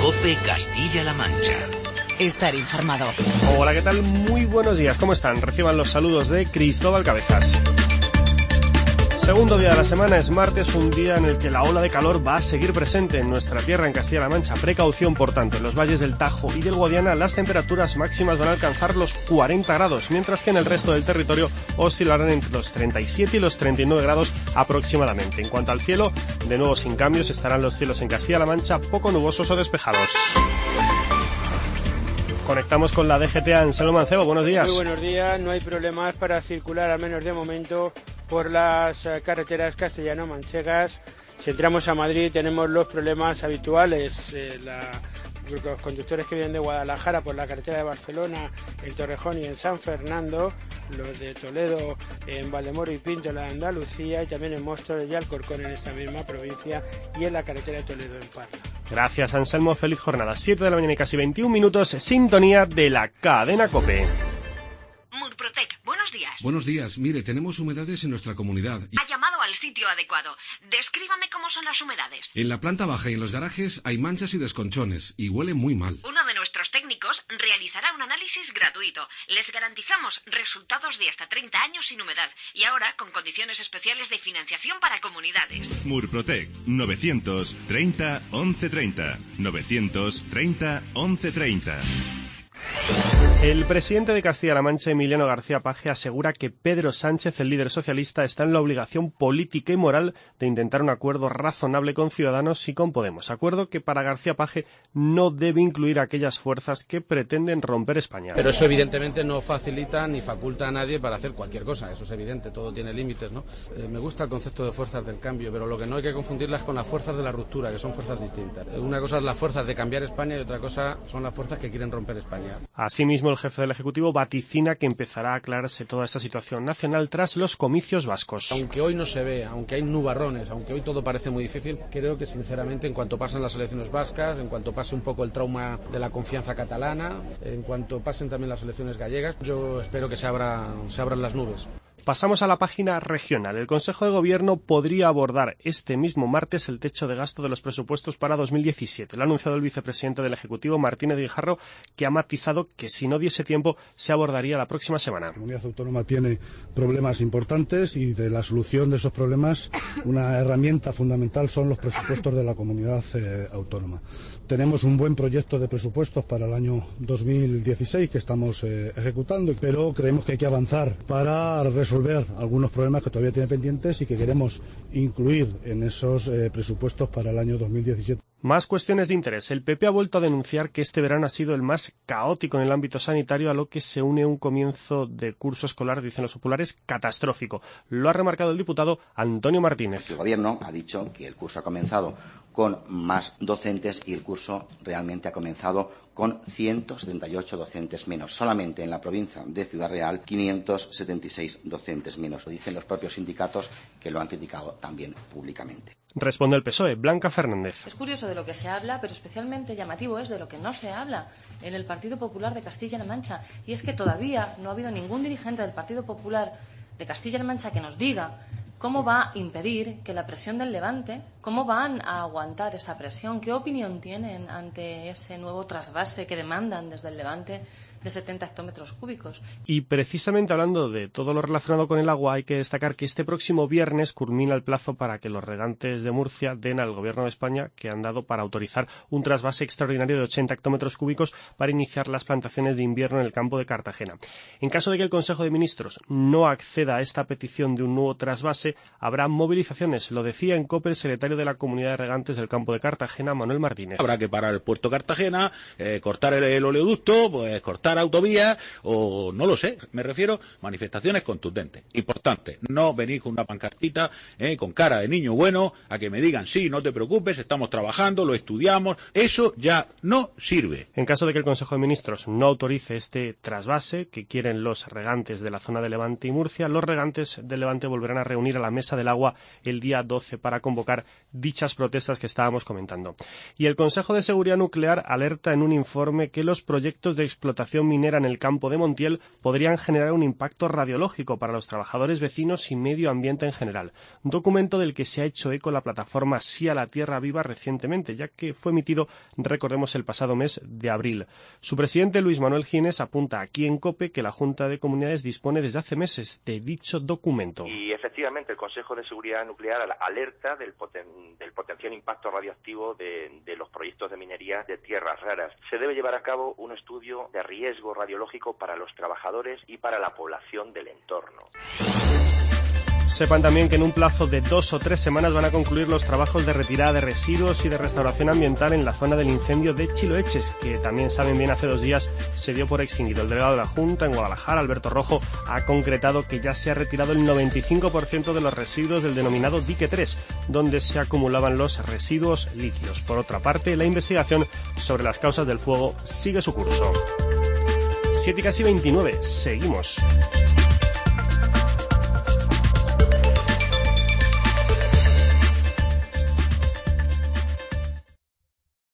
COPE Castilla-La Mancha. Estar informado. Hola, ¿qué tal? Muy buenos días, ¿cómo están? Reciban los saludos de Cristóbal Cabezas. Segundo día de la semana, es martes, un día en el que la ola de calor va a seguir presente en nuestra tierra, en Castilla-La Mancha. Precaución, por tanto, en los valles del Tajo y del Guadiana las temperaturas máximas van a alcanzar los 40 grados, mientras que en el resto del territorio oscilarán entre los 37 y los 39 grados aproximadamente. En cuanto al cielo, de nuevo sin cambios, estarán los cielos en Castilla-La Mancha poco nubosos o despejados. Conectamos con la DGT. Anselmo Mancebo, buenos días. Muy buenos días, no hay problemas para circular, al menos de momento, por las carreteras castellano-manchegas. Si entramos a Madrid tenemos los problemas habituales, los conductores que vienen de Guadalajara por la carretera de Barcelona, en Torrejón y en San Fernando, los de Toledo, en Valdemoro y Pinto, la de Andalucía, y también en Móstoles y Alcorcón, en esta misma provincia, y en la carretera de Toledo, en Parla. Gracias, Anselmo. Feliz jornada. 7 de la mañana y casi 21 minutos. Sintonía de la cadena COPE. Murprotec, buenos días. Buenos días. Mire, tenemos humedades en nuestra comunidad. Ha llamado al sitio adecuado. Descríbame cómo son las humedades. En la planta baja y en los garajes hay manchas y desconchones y huele muy mal. Uno de nuestros técnicos realizará un análisis gratuito. Les garantizamos resultados de hasta 30 años sin humedad y ahora con condiciones especiales de financiación para comunidades. Murprotec, 930 1130. 930 1130. El presidente de Castilla-La Mancha, Emiliano García Paje, asegura que Pedro Sánchez, el líder socialista, está en la obligación política y moral de intentar un acuerdo razonable con Ciudadanos y con Podemos. Acuerdo que para García Paje no debe incluir a aquellas fuerzas que pretenden romper España. Pero eso evidentemente no facilita ni faculta a nadie para hacer cualquier cosa, eso es evidente, todo tiene límites, ¿no? Me gusta el concepto de fuerzas del cambio, pero lo que no hay que confundirlas con las fuerzas de la ruptura, que son fuerzas distintas. Una cosa es las fuerzas de cambiar España y otra cosa son las fuerzas que quieren romper España. Asimismo, el jefe del Ejecutivo vaticina que empezará a aclararse toda esta situación nacional tras los comicios vascos. Aunque hoy no se ve, aunque hay nubarrones, aunque hoy todo parece muy difícil, creo que sinceramente en cuanto pasen las elecciones vascas, en cuanto pase un poco el trauma de la confianza catalana, en cuanto pasen también las elecciones gallegas, yo espero que se abran las nubes. Pasamos a la página regional. El Consejo de Gobierno podría abordar este mismo martes el techo de gasto de los presupuestos para 2017. Lo ha anunciado el vicepresidente del Ejecutivo, Martínez Guijarro, que ha matizado que si no diese tiempo se abordaría la próxima semana. La comunidad autónoma tiene problemas importantes y de la solución de esos problemas una herramienta fundamental son los presupuestos de la comunidad autónoma. Tenemos un buen proyecto de presupuestos para el año 2016 que estamos ejecutando, pero creemos que hay que avanzar para resolver algunos problemas que todavía tiene pendientes y que queremos incluir en esos presupuestos para el año 2017. Más cuestiones de interés. El PP ha vuelto a denunciar que este verano ha sido el más caótico en el ámbito sanitario, a lo que se une un comienzo de curso escolar, dicen los populares, catastrófico. Lo ha remarcado el diputado Antonio Martínez. El Gobierno ha dicho que el curso ha comenzado con más docentes y el curso realmente ha comenzado con 178 docentes menos. Solamente en la provincia de Ciudad Real, 576 docentes menos. Lo dicen los propios sindicatos que lo han criticado también públicamente. Responde el PSOE, Blanca Fernández. Es curioso de lo que se habla, pero especialmente llamativo es de lo que no se habla en el Partido Popular de Castilla-La Mancha. Y es que todavía no ha habido ningún dirigente del Partido Popular de Castilla-La Mancha que nos diga cómo va a impedir que la presión del Levante, cómo van a aguantar esa presión, qué opinión tienen ante ese nuevo trasvase que demandan desde el Levante de 70 hectómetros cúbicos. Y precisamente hablando de todo lo relacionado con el agua, hay que destacar que este próximo viernes culmina el plazo para que los regantes de Murcia den al Gobierno de España que han dado para autorizar un trasvase extraordinario de 80 hectómetros cúbicos para iniciar las plantaciones de invierno en el campo de Cartagena. En caso de que el Consejo de Ministros no acceda a esta petición de un nuevo trasvase, habrá movilizaciones. Lo decía en COPE el secretario de la Comunidad de Regantes del campo de Cartagena, Manuel Martínez. Habrá que parar el puerto Cartagena, cortar el oleoducto, pues cortar autovías o no lo sé, me refiero manifestaciones contundentes. Importante, no venir con una pancartita con cara de niño bueno a que me digan sí, no te preocupes, estamos trabajando, lo estudiamos, eso ya no sirve. En caso de que el Consejo de Ministros no autorice este trasvase que quieren los regantes de la zona de Levante y Murcia, los regantes de Levante volverán a reunir a la Mesa del Agua el día 12 para convocar dichas protestas que estábamos comentando. Y el Consejo de Seguridad Nuclear alerta en un informe que los proyectos de explotación explotación minera en el campo de Montiel podrían generar un impacto radiológico para los trabajadores, vecinos y medio ambiente en general. Un documento del que se ha hecho eco la plataforma Sí a la Tierra Viva recientemente, ya que fue emitido, recordemos, el pasado mes de abril. Su presidente, Luis Manuel Gines, apunta aquí en COPE que la Junta de Comunidades dispone desde hace meses de dicho documento. Y efectivamente el Consejo de Seguridad Nuclear alerta del potencial impacto radioactivo de los proyectos de minería de tierras raras. Se debe llevar a cabo un estudio de riesgo radiológico para los trabajadores y para la población del entorno. Sepan también que en un plazo de 2 o 3 semanas van a concluir los trabajos de retirada de residuos y de restauración ambiental en la zona del incendio de Chiloeches, que también saben bien hace 2 días se dio por extinguido. El delegado de la Junta en Guadalajara, Alberto Rojo, ha concretado que ya se ha retirado el 95% de los residuos del denominado dique 3, donde se acumulaban los residuos líquidos. Por otra parte, la investigación sobre las causas del fuego sigue su curso. 7:29, seguimos.